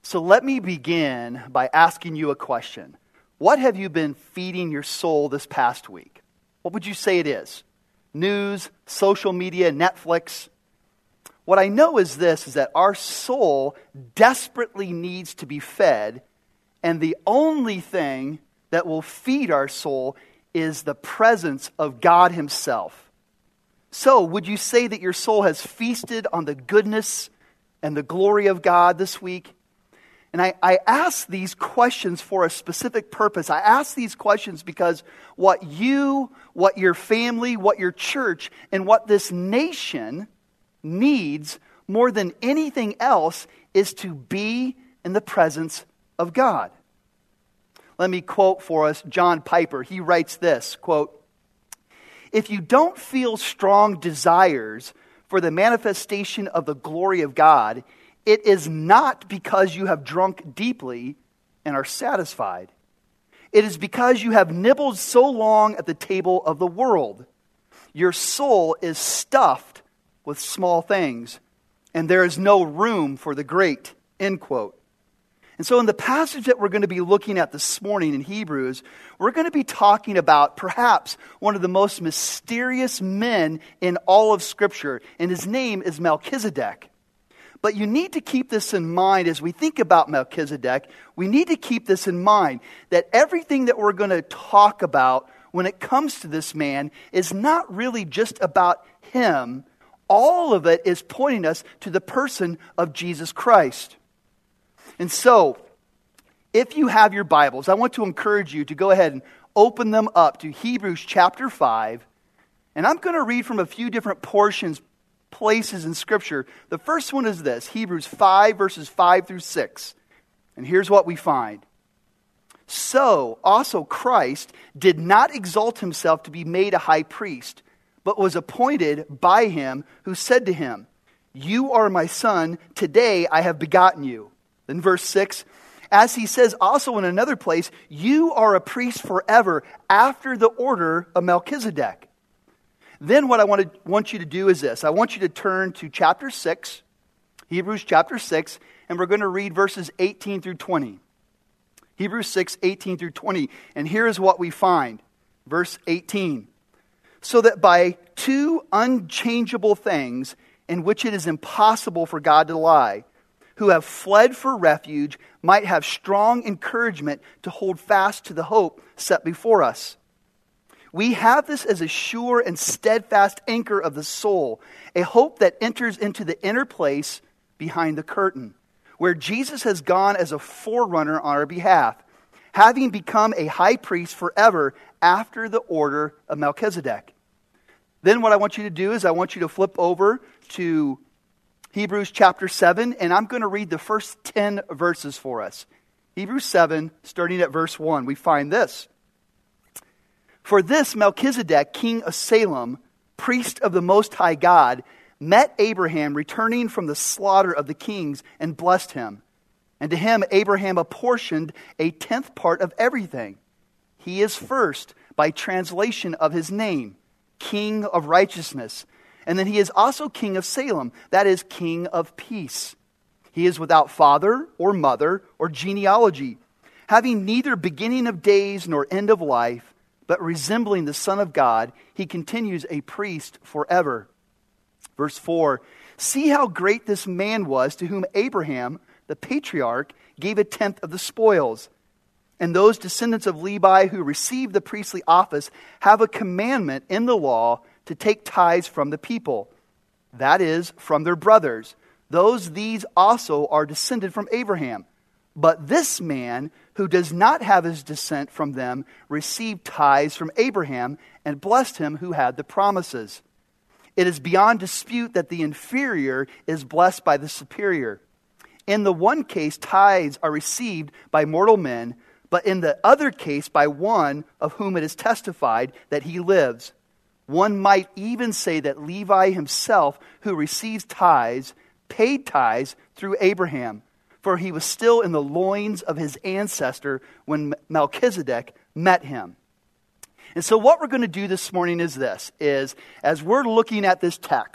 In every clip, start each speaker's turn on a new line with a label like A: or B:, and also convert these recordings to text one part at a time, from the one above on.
A: So let me begin by asking you a question. What have you been feeding your soul this past week? What would you say it is? News, social media, Netflix? What I know is this, is that our soul desperately needs to be fed, and the only thing that will feed our soul is the presence of God Himself. So, would you say that your soul has feasted on the goodness and the glory of God this week? And I ask these questions for a specific purpose. I ask these questions because what you, what your family, what your church, and what this nation needs more than anything else is to be in the presence of God. Let me quote for us John Piper. He writes this, quote, "If you don't feel strong desires for the manifestation of the glory of God, it is not because you have drunk deeply and are satisfied. It is because you have nibbled so long at the table of the world. Your soul is stuffed with small things, and there is no room for the great." End quote. And so in the passage that we're going to be looking at this morning in Hebrews, we're going to be talking about perhaps one of the most mysterious men in all of Scripture, and his name is Melchizedek. But you need to keep this in mind as we think about Melchizedek. We need to keep this in mind that everything that we're going to talk about when it comes to this man is not really just about him. All of it is pointing us to the person of Jesus Christ. And so, if you have your Bibles, I want to encourage you to go ahead and open them up to Hebrews chapter 5. And I'm going to read from a few different places in Scripture. The first one is this, Hebrews 5, verses 5 through 6. And here's what we find. "So also Christ did not exalt himself to be made a high priest, but was appointed by him who said to him, 'You are my son, today I have begotten you.'" Then verse 6, "As he says also in another place, 'You are a priest forever after the order of Melchizedek.'" Then what I want you to do is this. I want you to turn to chapter 6, Hebrews chapter 6, and we're going to read verses 18 through 20. Hebrews 6, 18 through 20. And here is what we find. Verse 18. "So that by two unchangeable things in which it is impossible for God to lie, who have fled for refuge, might have strong encouragement to hold fast to the hope set before us. We have this as a sure and steadfast anchor of the soul, a hope that enters into the inner place behind the curtain, where Jesus has gone as a forerunner on our behalf, having become a high priest forever after the order of Melchizedek." Then what I want you to do is I want you to flip over to Hebrews chapter 7, and I'm going to read the first 10 verses for us. Hebrews 7, starting at verse 1, we find this. "For this Melchizedek, king of Salem, priest of the Most High God, met Abraham returning from the slaughter of the kings and blessed him. And to him Abraham apportioned a 10th part of everything. He is first, by translation of his name, King of Righteousness. And then he is also King of Salem, that is, King of Peace. He is without father or mother or genealogy, having neither beginning of days nor end of life, but resembling the Son of God, he continues a priest forever." Verse 4, "See how great this man was to whom Abraham, the patriarch, gave a 10th of the spoils. And those descendants of Levi who received the priestly office have a commandment in the law to take tithes from the people, that is, from their brothers. These also are descended from Abraham. But this man, who does not have his descent from them, received tithes from Abraham and blessed him who had the promises. It is beyond dispute that the inferior is blessed by the superior. In the one case, tithes are received by mortal men, but in the other case, by one of whom it is testified that he lives. One might even say that Levi himself, who receives tithes, paid tithes through Abraham, for he was still in the loins of his ancestor when Melchizedek met him." And so what we're going to do this morning is this, is as we're looking at this text,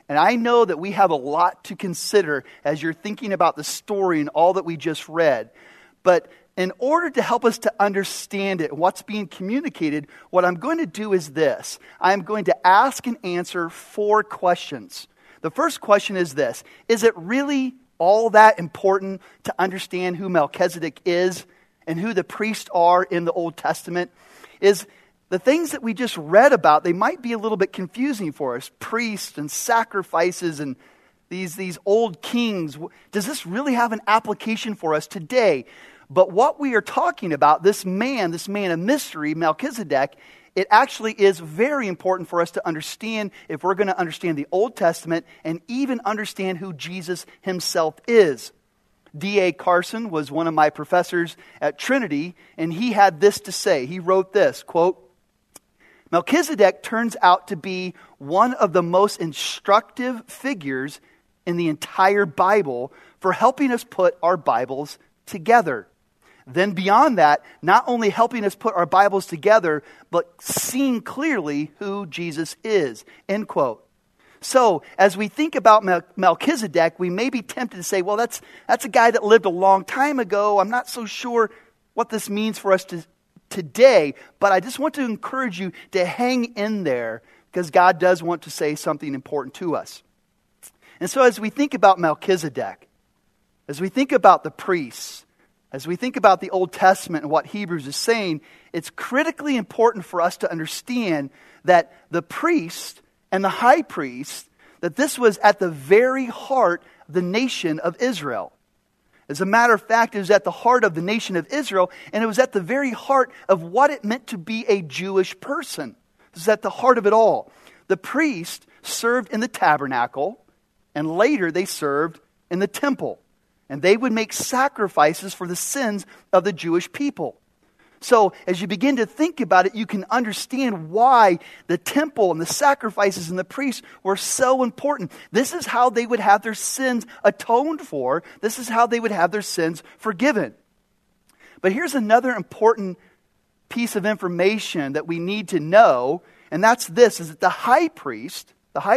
A: And I know that we have a lot to consider as you're thinking about the story and all that we just read. But in order to help us to understand it, what's being communicated, what I'm going to do is this. I'm going to ask and answer 4 questions. The first question is this: is it really all that important to understand who Melchizedek is and who the priests are in the Old Testament? Is the things that we just read about, they might be a little bit confusing for us. Priests and sacrifices and these old kings. Does this really have an application for us today? But what we are talking about, this man of mystery, Melchizedek, it actually is very important for us to understand if we're going to understand the Old Testament and even understand who Jesus himself is. D.A. Carson was one of my professors at Trinity, and he had this to say. He wrote this, quote, "Melchizedek turns out to be one of the most instructive figures in the entire Bible for helping us put our Bibles together. Then beyond that, not only helping us put our Bibles together, but seeing clearly who Jesus is." End quote. So, as we think about Melchizedek, we may be tempted to say, well, that's a guy that lived a long time ago. I'm not so sure what this means for us today, but I just want to encourage you to hang in there because God does want to say something important to us. And so as we think about Melchizedek, as we think about the priests, as we think about the Old Testament and what Hebrews is saying, it's critically important for us to understand that the priest and the high priest, that this was at the very heart of the nation of Israel. As a matter of fact, it was at the heart of the nation of Israel, and it was at the very heart of what it meant to be a Jewish person. This is at the heart of it all. The priest served in the tabernacle, and later they served in the temple. And they would make sacrifices for the sins of the Jewish people. So as you begin to think about it, you can understand why the temple and the sacrifices and the priests were so important. This is how they would have their sins atoned for. This is how they would have their sins forgiven. But here's another important piece of information that we need to know, and that's this, is that the high priest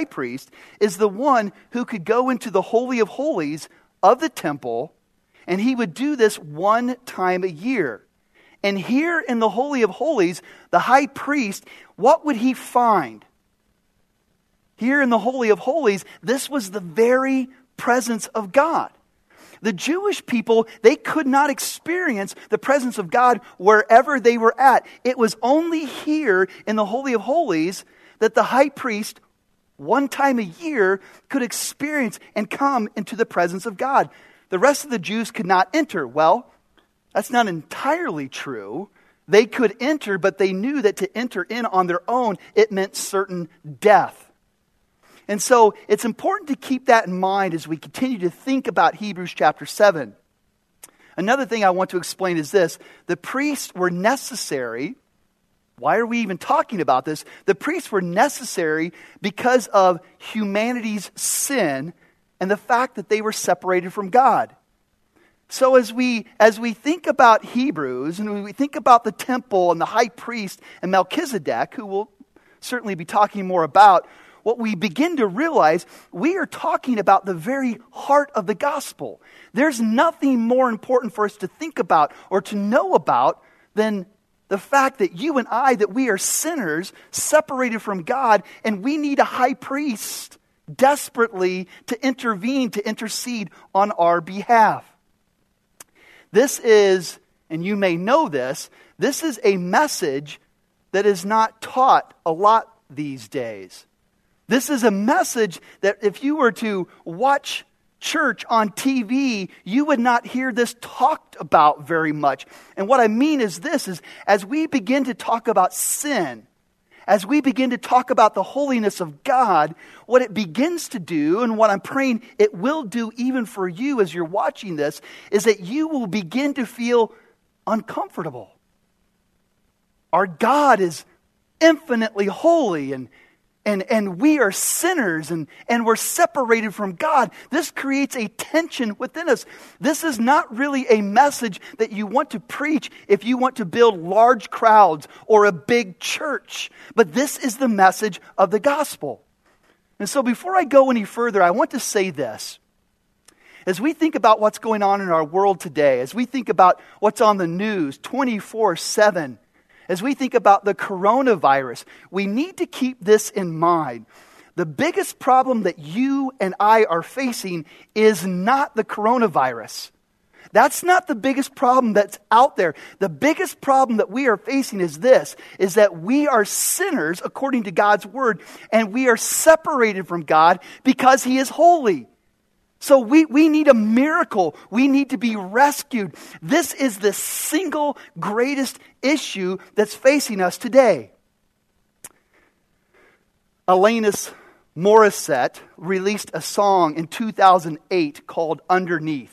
A: is the one who could go into the Holy of Holies of the temple, and he would do this one time a year. And here in the Holy of Holies, the high priest, what would he find? Here in the Holy of Holies, this was the very presence of God. The Jewish people, they could not experience the presence of God wherever they were at. It was only here in the Holy of Holies that the high priest, one time a year, could experience and come into the presence of God. The rest of the Jews could not enter. Well, that's not entirely true. They could enter, but they knew that to enter in on their own, it meant certain death. And so it's important to keep that in mind as we continue to think about Hebrews chapter 7. Another thing I want to explain is this. The priests were necessary. Why are we even talking about this? The priests were necessary because of humanity's sin and the fact that they were separated from God. So as we think about Hebrews and we think about the temple and the high priest and Melchizedek, who we'll certainly be talking more about, what we begin to realize, we are talking about the very heart of the gospel. There's nothing more important for us to think about or to know about than the fact that you and I, that we are sinners separated from God, and we need a high priest desperately to intervene, to intercede on our behalf. This is, and you may know this is a message that is not taught a lot these days. This is a message that if you were to watch church on TV, you would not hear this talked about very much. And what I mean is this, is as we begin to talk about sin, as we begin to talk about the holiness of God, what it begins to do, and what I'm praying it will do even for you as you're watching this, is that you will begin to feel uncomfortable. Our God is infinitely holy, and we are sinners, and we're separated from God. This creates a tension within us. This is not really a message that you want to preach if you want to build large crowds or a big church. But this is the message of the gospel. And so before I go any further, I want to say this. As we think about what's going on in our world today, as we think about what's on the news 24/7, as we think about the coronavirus, we need to keep this in mind. The biggest problem that you and I are facing is not the coronavirus. That's not the biggest problem that's out there. The biggest problem that we are facing is this, is that we are sinners according to God's word, and we are separated from God because He is holy. So we need a miracle. We need to be rescued. This is the single greatest issue that's facing us today. Alanis Morissette released a song in 2008 called Underneath.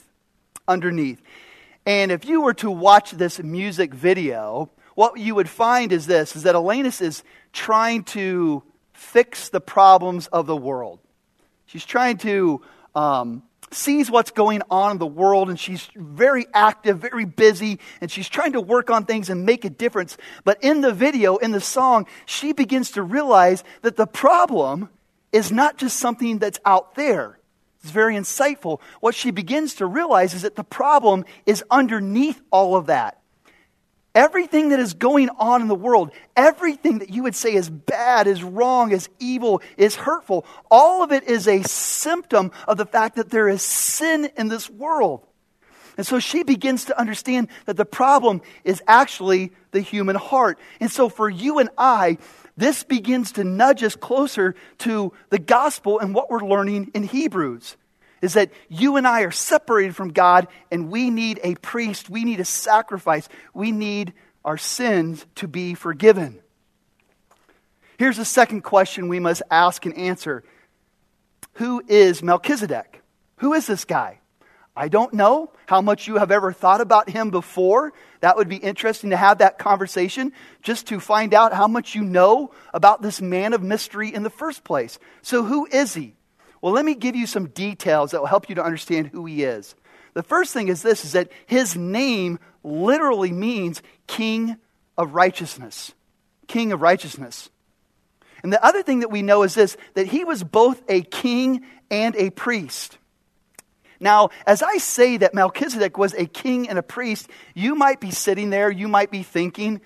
A: And if you were to watch this music video, what you would find is this, is that Alanis is trying to fix the problems of the world. She's trying to sees what's going on in the world, and she's very active, very busy, and she's trying to work on things and make a difference. But in the video, in the song, she begins to realize that the problem is not just something that's out there. It's very insightful. What she begins to realize is that the problem is underneath all of that. Everything that is going on in the world, everything that you would say is bad, is wrong, is evil, is hurtful, all of it is a symptom of the fact that there is sin in this world. And so she begins to understand that the problem is actually the human heart. And so for you and I, this begins to nudge us closer to the gospel and what we're learning in Hebrews. Is that you and I are separated from God, and we need a priest, we need a sacrifice, we need our sins to be forgiven. Here's the second question we must ask and answer. Who is Melchizedek? Who is this guy? I don't know how much you have ever thought about him before. That would be interesting to have that conversation, just to find out how much you know about this man of mystery in the first place. So who is he? Well, let me give you some details that will help you to understand who he is. The first thing is this, is that his name literally means King of Righteousness. King of Righteousness. And the other thing that we know is this, that he was both a king and a priest. Now, as I say that Melchizedek was a king and a priest, you might be sitting there, you might be thinking,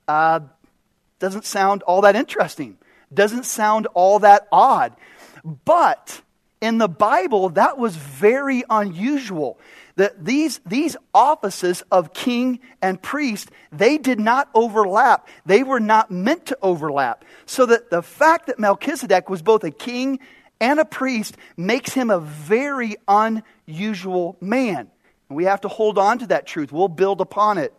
A: doesn't sound all that interesting. Doesn't sound all that odd. But in the Bible, that was very unusual. That these offices of king and priest, they did not overlap. They were not meant to overlap. So that the fact that Melchizedek was both a king and a priest makes him a very unusual man. And we have to hold on to that truth. We'll build upon it.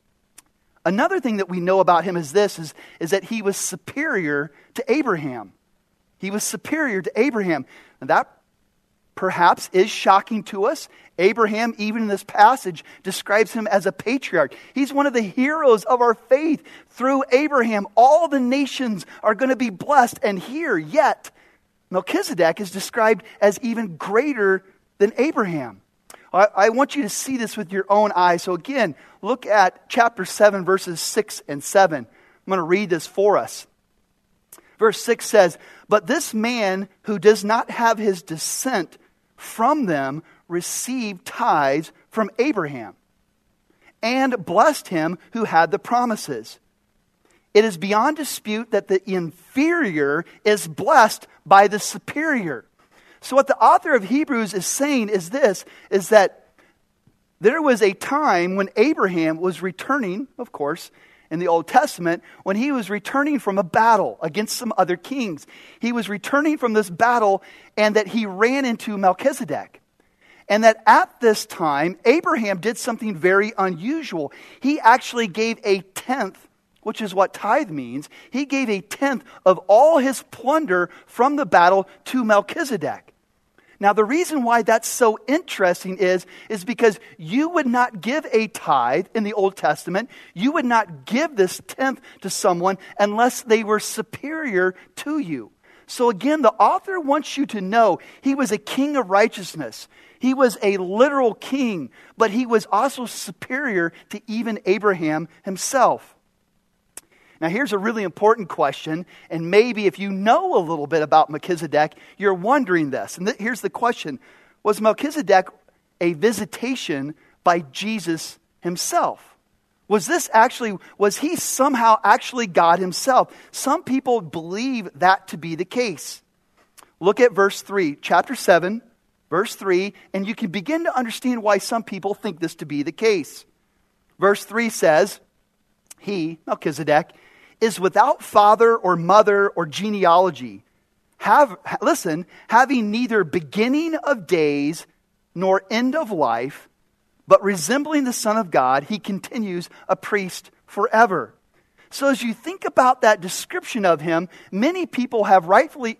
A: Another thing that we know about him is this, is that he was superior to Abraham. He was superior to Abraham. And that perhaps is shocking to us. Abraham, even in this passage, describes him as a patriarch. He's one of the heroes of our faith. Through Abraham, all the nations are going to be blessed. And here, yet, Melchizedek is described as even greater than Abraham. I want you to see this with your own eyes. So again, look at chapter 7, verses 6 and 7. I'm going to read this for us. Verse 6 says, "But this man who does not have his descent from them received tithes from Abraham and blessed him who had the promises. It is beyond dispute that the inferior is blessed by the superior." So what the author of Hebrews is saying is this, is that there was a time when Abraham was returning, of course, in the Old Testament, when he was returning from a battle against some other kings. He was returning from this battle, and that he ran into Melchizedek. And that at this time, Abraham did something very unusual. He actually gave a tenth, which is what tithe means. He gave a tenth of all his plunder from the battle to Melchizedek. Now, the reason why that's so interesting is because you would not give a tithe in the Old Testament. You would not give this tenth to someone unless they were superior to you. So again, the author wants you to know he was a king of righteousness. He was a literal king, but he was also superior to even Abraham himself. Now here's a really important question, and maybe if you know a little bit about Melchizedek, you're wondering this. And here's the question. Was Melchizedek a visitation by Jesus himself? Was he somehow actually God himself? Some people believe that to be the case. Look at verse 3, chapter 7, verse 3, and you can begin to understand why some people think this to be the case. Verse 3 says, he, Melchizedek, is without father or mother or genealogy, having neither beginning of days nor end of life, but resembling the Son of God, he continues a priest forever. So as you think about that description of him, many people have rightfully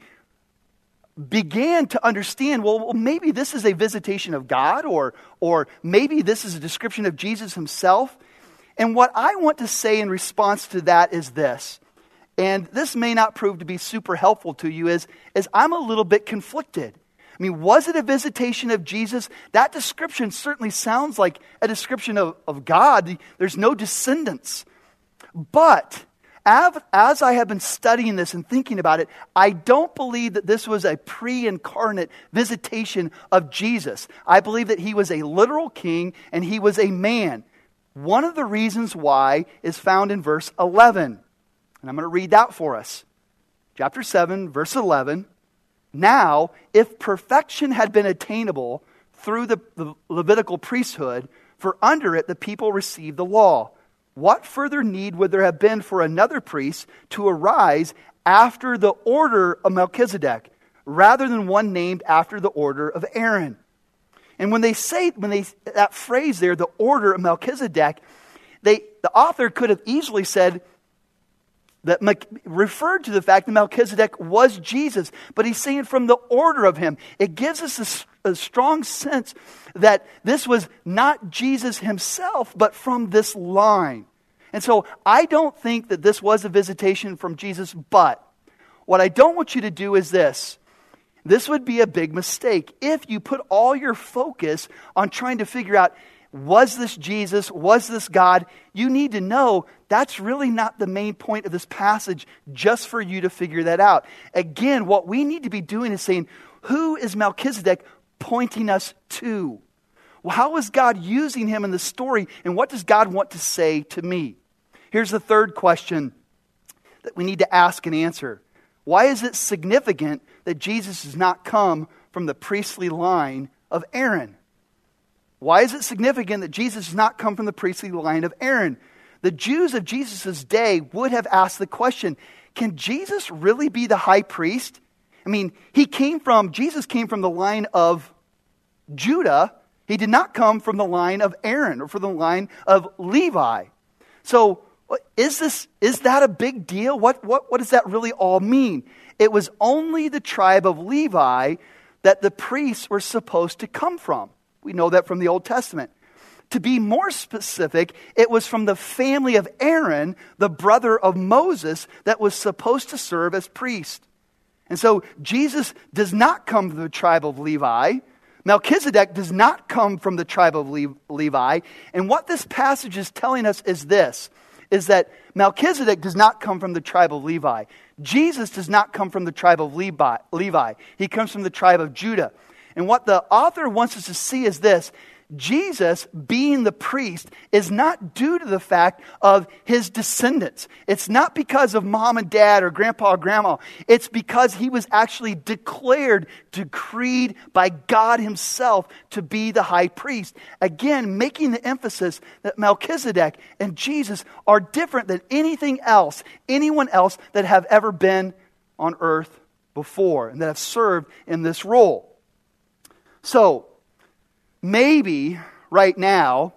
A: began to understand, well, maybe this is a visitation of God, or maybe this is a description of Jesus himself. And what I want to say in response to that is this, and this may not prove to be super helpful to you, is I'm a little bit conflicted. I mean, was it a visitation of Jesus? That description certainly sounds like a description of God. There's no descendants. But as I have been studying this and thinking about it, I don't believe that this was a pre-incarnate visitation of Jesus. I believe that he was a literal king and he was a man. One of the reasons why is found in verse 11. And I'm going to read that for us. Chapter 7, verse 11. Now, if perfection had been attainable through the Levitical priesthood, for under it the people received the law, what further need would there have been for another priest to arise after the order of Melchizedek, rather than one named after the order of Aaron? And when they that phrase there, the order of Melchizedek, the author could have easily said, that referred to the fact that Melchizedek was Jesus, but he's saying from the order of him. It gives us a strong sense that this was not Jesus himself, but from this line. And so I don't think that this was a visitation from Jesus, but what I don't want you to do is this. This would be a big mistake if you put all your focus on trying to figure out, was this Jesus? Was this God? You need to know that's really not the main point of this passage just for you to figure that out. Again, what we need to be doing is saying, who is Melchizedek pointing us to? Well, how is God using him in the story, and what does God want to say to me? Here's the third question that we need to ask and answer. Why is it significant that Jesus does not come from the priestly line of Aaron? Why is it significant that Jesus does not come from the priestly line of Aaron? The Jews of Jesus' day would have asked the question, can Jesus really be the high priest? I mean, Jesus came from the line of Judah. He did not come from the line of Aaron or from the line of Levi. So is that a big deal? What does that really all mean? It was only the tribe of Levi that the priests were supposed to come from. We know that from the Old Testament. To be more specific, it was from the family of Aaron, the brother of Moses, that was supposed to serve as priest. And so Jesus does not come from the tribe of Levi. Melchizedek does not come from the tribe of Levi. And what this passage is telling us is this, is that Melchizedek does not come from the tribe of Levi. Jesus does not come from the tribe of Levi. He comes from the tribe of Judah. And what the author wants us to see is this. Jesus, being the priest, is not due to the fact of his descendants. It's not because of mom and dad or grandpa or grandma. It's because he was actually decreed by God himself to be the high priest. Again, making the emphasis that Melchizedek and Jesus are different than anyone else that have ever been on earth before and that have served in this role. So, maybe right now,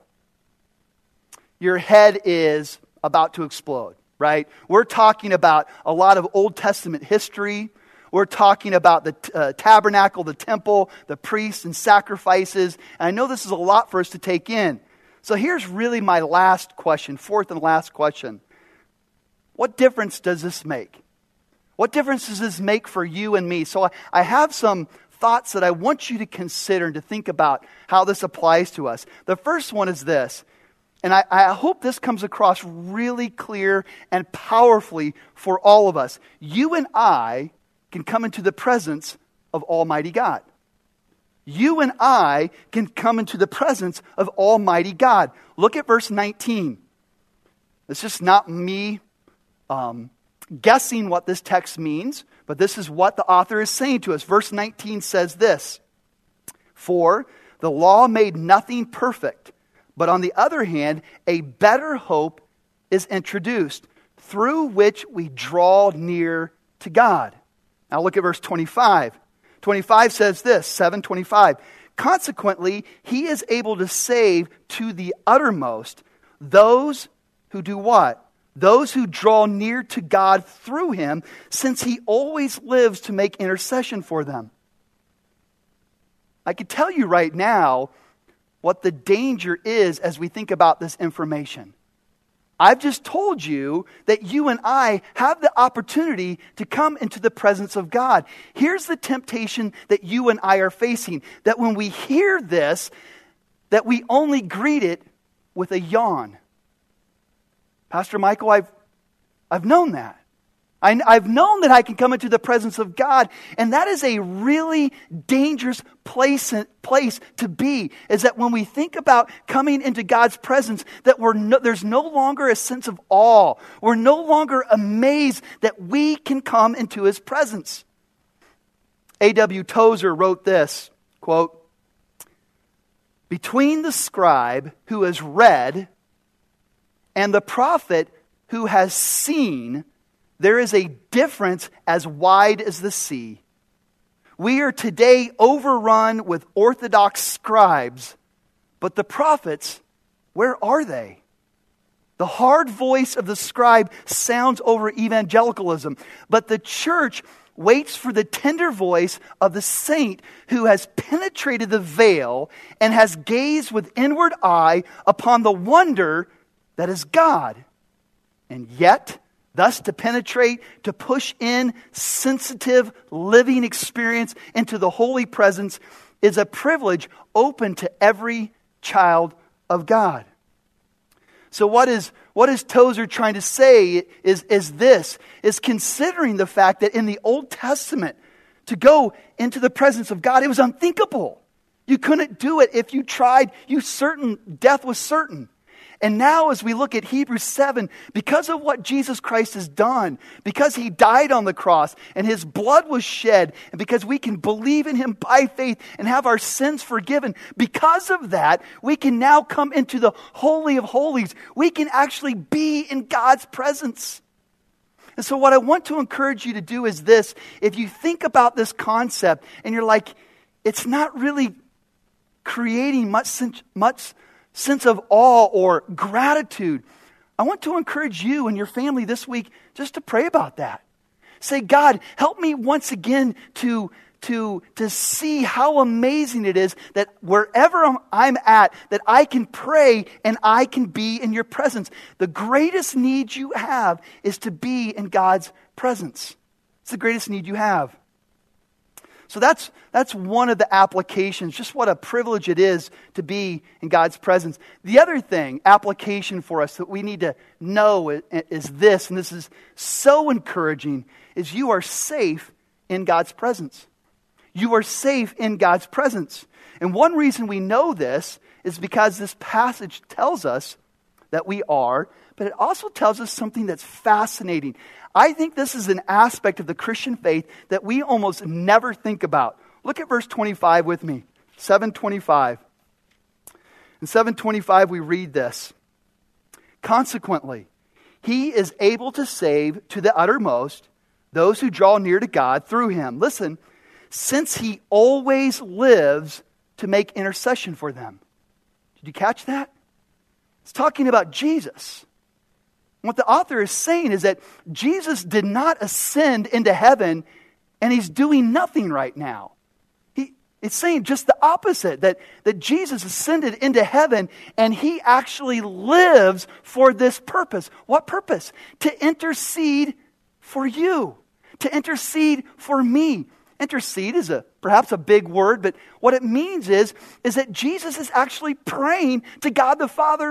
A: your head is about to explode, right? We're talking about a lot of Old Testament history. We're talking about the tabernacle, the temple, the priests and sacrifices. And I know this is a lot for us to take in. So here's really my last question, fourth and last question. What difference does this make? What difference does this make for you and me? So I have some thoughts that I want you to consider and to think about how this applies to us. The first one is this, And I hope this comes across really clear and powerfully for all of us. You and I can come into the presence of Almighty God. You and I can come into the presence of Almighty God. Look at verse 19. It's just not me guessing what this text means, but this is what the author is saying to us. Verse 19 says this, "For the law made nothing perfect, but on the other hand, a better hope is introduced, through which we draw near to God." Now look at verse 25. 25 says this, 7:25. "Consequently, he is able to save to the uttermost those who do what? Those who draw near to God through him, since he always lives to make intercession for them." I can tell you right now what the danger is as we think about this information. I've just told you that you and I have the opportunity to come into the presence of God. Here's the temptation that you and I are facing, that when we hear this, that we only greet it with a yawn. Pastor Michael, I've known that. I've known that I can come into the presence of God, and that is a really dangerous place to be, is that when we think about coming into God's presence, that there's no longer a sense of awe. We're no longer amazed that we can come into his presence. A.W. Tozer wrote this, quote, "Between the scribe who has read and the prophet who has seen, there is a difference as wide as the sea. We are today overrun with orthodox scribes, but the prophets, where are they? The hard voice of the scribe sounds over evangelicalism, but the church waits for the tender voice of the saint who has penetrated the veil and has gazed with inward eye upon the wonder that is God. And yet, thus to penetrate, to push in sensitive, living experience into the holy presence is a privilege open to every child of God." So what is Tozer trying to say is considering the fact that in the Old Testament, to go into the presence of God, it was unthinkable. You couldn't do it. If you tried, death was certain. And now as we look at Hebrews 7, because of what Jesus Christ has done, because he died on the cross and his blood was shed, and because we can believe in him by faith and have our sins forgiven, because of that, we can now come into the Holy of Holies. We can actually be in God's presence. And so what I want to encourage you to do is this. If you think about this concept and you're like, it's not really creating much sense of awe or gratitude, I want to encourage you and your family this week just to pray about that. Say, God, help me once again to see how amazing it is that wherever I'm at, that I can pray and I can be in your presence. The greatest need you have is to be in God's presence. It's the greatest need you have. So that's one of the applications, just what a privilege it is to be in God's presence. The other thing, application for us that we need to know is this, and this is so encouraging, is you are safe in God's presence. You are safe in God's presence. And one reason we know this is because this passage tells us that we are, but it also tells us something that's fascinating. I think this is an aspect of the Christian faith that we almost never think about. Look at verse 25 with me. 7:25. In 7:25 we read this. "Consequently, he is able to save to the uttermost those who draw near to God through him." Listen, "since he always lives to make intercession for them." Did you catch that? It's talking about Jesus. What the author is saying is that Jesus did not ascend into heaven and he's doing nothing right now. It's saying just the opposite, that Jesus ascended into heaven and he actually lives for this purpose. What purpose? To intercede for you, to intercede for me. Intercede is perhaps a big word, but what it means is that Jesus is actually praying to God the Father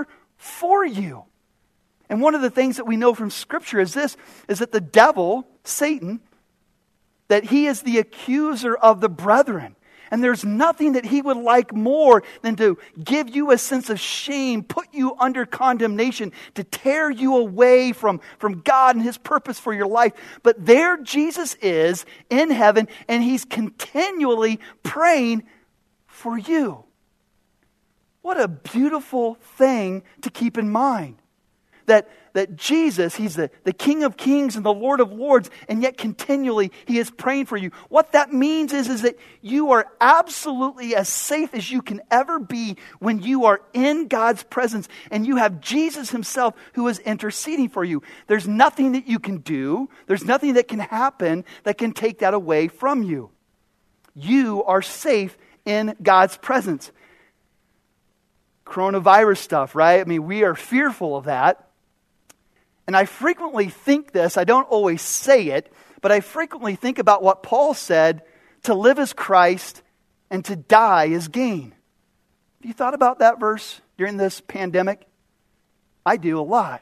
A: for you. And one of the things that we know from Scripture is this, is that the devil, Satan, that he is the accuser of the brethren. And there's nothing that he would like more than to give you a sense of shame, put you under condemnation, to tear you away from God and His purpose for your life. But there Jesus is in heaven, and He's continually praying for you. What a beautiful thing to keep in mind. That Jesus, He's the King of Kings and the Lord of Lords, and yet continually He is praying for you. What that means is that you are absolutely as safe as you can ever be when you are in God's presence and you have Jesus Himself who is interceding for you. There's nothing that you can do, there's nothing that can happen that can take that away from you. You are safe in God's presence. Coronavirus stuff, right? I mean, we are fearful of that. And I frequently think this, I don't always say it, but I frequently think about what Paul said, to live is Christ and to die is gain. Have you thought about that verse during this pandemic? I do a lot.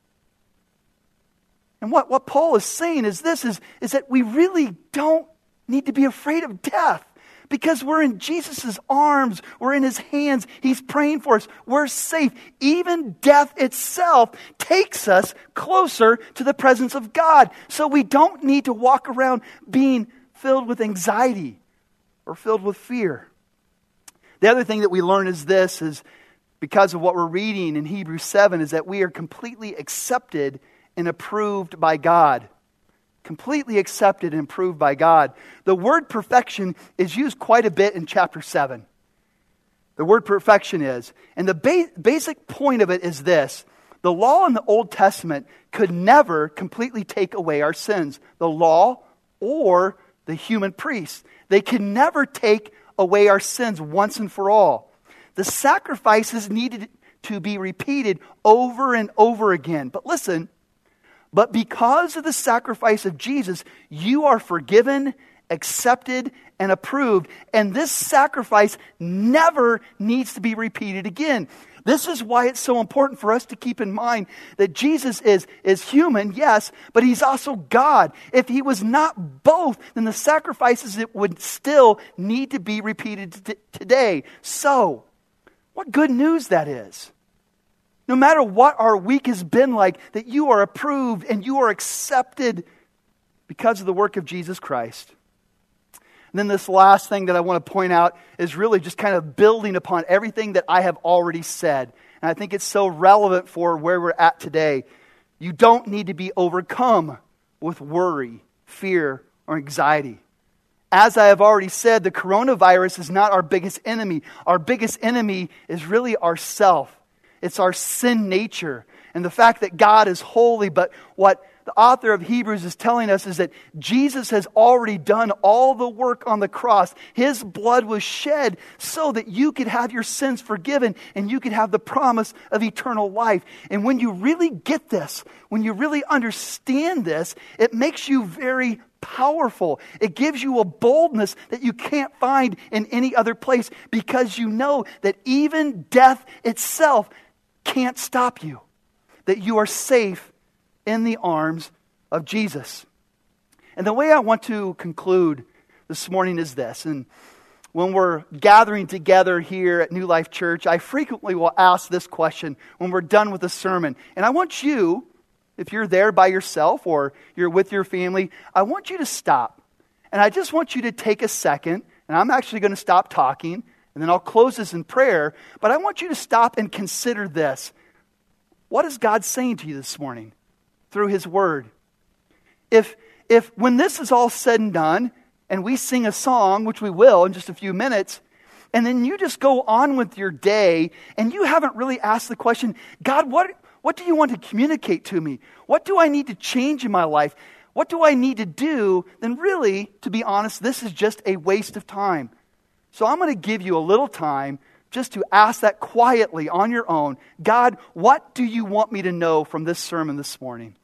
A: And what Paul is saying is this, is that we really don't need to be afraid of death. Because we're in Jesus' arms, we're in His hands, He's praying for us, we're safe. Even death itself takes us closer to the presence of God. So we don't need to walk around being filled with anxiety or filled with fear. The other thing that we learn is this, is because of what we're reading in Hebrews 7, is that we are completely accepted and approved by God. Completely accepted and approved by God. The word perfection is used quite a bit in chapter 7. The word perfection is. And the basic point of it is this. The law in the Old Testament could never completely take away our sins. The law or the human priests. They could never take away our sins once and for all. The sacrifices needed to be repeated over and over again. But listen, but because of the sacrifice of Jesus, you are forgiven, accepted, and approved. And this sacrifice never needs to be repeated again. This is why it's so important for us to keep in mind that Jesus is human, yes, but He's also God. If He was not both, then the sacrifices would still need to be repeated today. So, what good news that is. No matter what our week has been like, that you are approved and you are accepted because of the work of Jesus Christ. And then this last thing that I want to point out is really just kind of building upon everything that I have already said. And I think it's so relevant for where we're at today. You don't need to be overcome with worry, fear, or anxiety. As I have already said, the coronavirus is not our biggest enemy. Our biggest enemy is really ourself. It's our sin nature and the fact that God is holy. But what the author of Hebrews is telling us is that Jesus has already done all the work on the cross. His blood was shed so that you could have your sins forgiven and you could have the promise of eternal life. And when you really get this, when you really understand this, it makes you very powerful. It gives you a boldness that you can't find in any other place because you know that even death itself can't stop you. That you are safe in the arms of Jesus. And the way I want to conclude this morning is this. And when we're gathering together here at New Life Church, I frequently will ask this question when we're done with the sermon. And I want you, if you're there by yourself or you're with your family, I want you to stop. And I just want you to take a second, and I'm actually going to stop talking, and then I'll close this in prayer. But I want you to stop and consider this. What is God saying to you this morning through His Word? If when this is all said and done, and we sing a song, which we will in just a few minutes, and then you just go on with your day, and you haven't really asked the question, God, what do you want to communicate to me? What do I need to change in my life? What do I need to do? Then really, to be honest, this is just a waste of time. So I'm going to give you a little time just to ask that quietly on your own. God, what do you want me to know from this sermon this morning?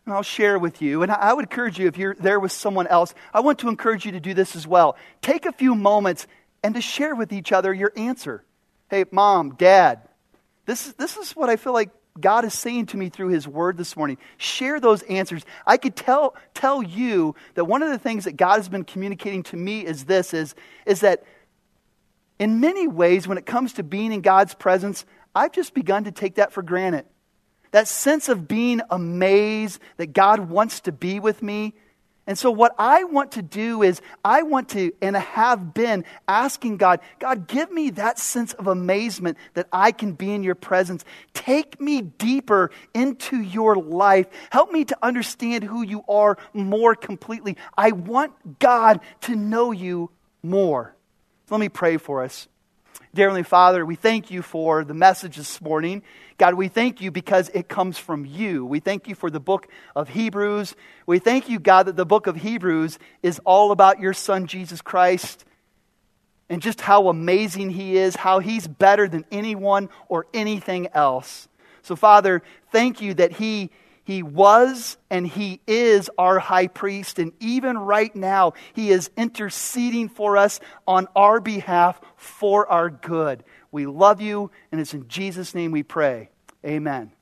A: And I'll share with you. And I would encourage you, if you're there with someone else, I want to encourage you to do this as well. Take a few moments and to share with each other your answer. Hey, Mom, Dad, this is what I feel like God is saying to me through His Word this morning. Share those answers. I could tell you that one of the things that God has been communicating to me is that in many ways, when it comes to being in God's presence, I've just begun to take that for granted. That sense of being amazed that God wants to be with me. And so what I want to do is I want to, and I have been asking God, give me that sense of amazement that I can be in your presence. Take me deeper into your life. Help me to understand who you are more completely. I want God to know you more. So let me pray for us. Dear Heavenly Father, we thank you for the message this morning. God, we thank you because it comes from you. We thank you for the book of Hebrews. We thank you, God, that the book of Hebrews is all about your Son, Jesus Christ, and just how amazing He is, how He's better than anyone or anything else. So, Father, thank you that He was and He is our high priest. And even right now, He is interceding for us on our behalf for our good. We love you, and it's in Jesus' name we pray. Amen.